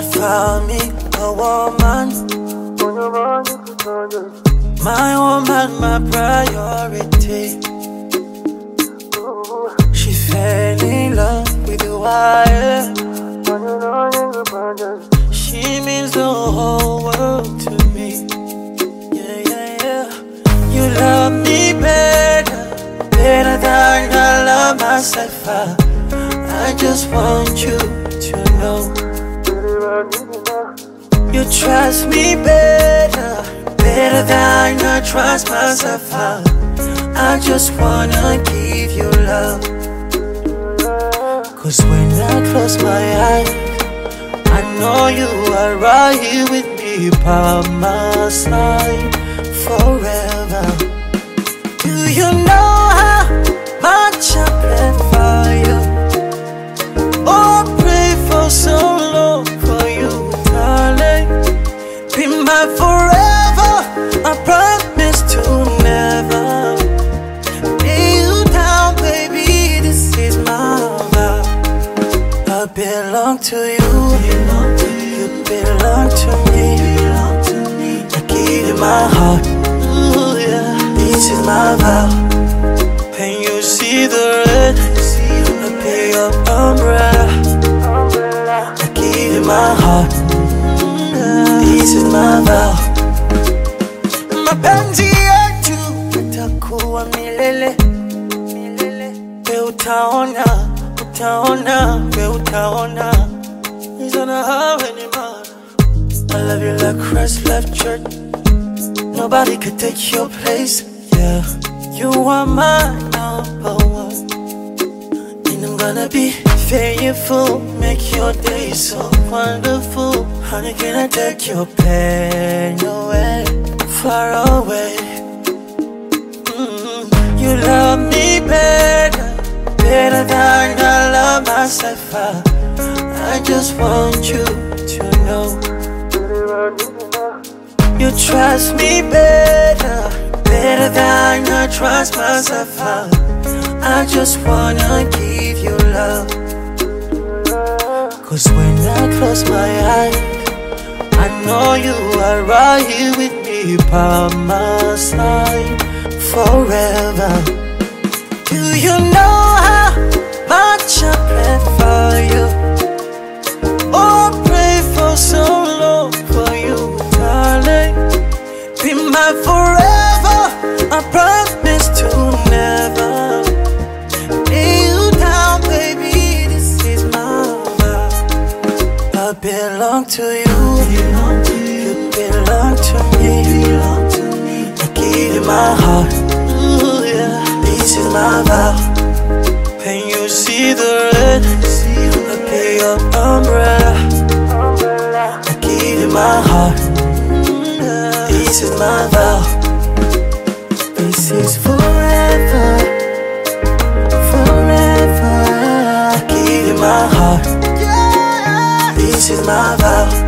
God found me a woman. My woman, my priority. She fell in love with who I am. She means the whole world to me. Yeah, yeah, yeah. You love me better than I love myself. I just want you to know. You trust me better than I trust myself. I just wanna give you love. Cause when I close my eyes, I know you are right here with me by my side forever. Do you know how much I plan for you? Oh, pray for so long for you, darling. Be my forever, I promise to never lay you down, baby, this is my vow. I belong to you, you belong to me. I give you my heart, ooh, yeah. This is my vow. When you see the red, I be your umbrella. I give you my heart, this is my vow. Mapenzi yetu itakuwa milele. We utaona, we utaona. It's gonna have any man. I love you like Christ left church. Nobody could take your place, yeah. You are my number one, and I'm gonna be faithful, make your day so wonderful. Honey, can I take your pain away, far away? You love me better than I love myself. I just want you to know. You trust me better than I trust myself. I just wanna give you love. Cause when I close my eyes, I know you are right here with me by my side forever. Do you know how much I plan for you? Oh, pray for so long for you, darling. Be my forever, I promise to never lay you down, baby, this is my vow. I belong to you, you belong to me. I give you my heart, ooh, yeah. This is my vow. When you see the red, I be your umbrella. I give you my heart, this is my vow. This is forever, forever. I give you my heart, this is my vow.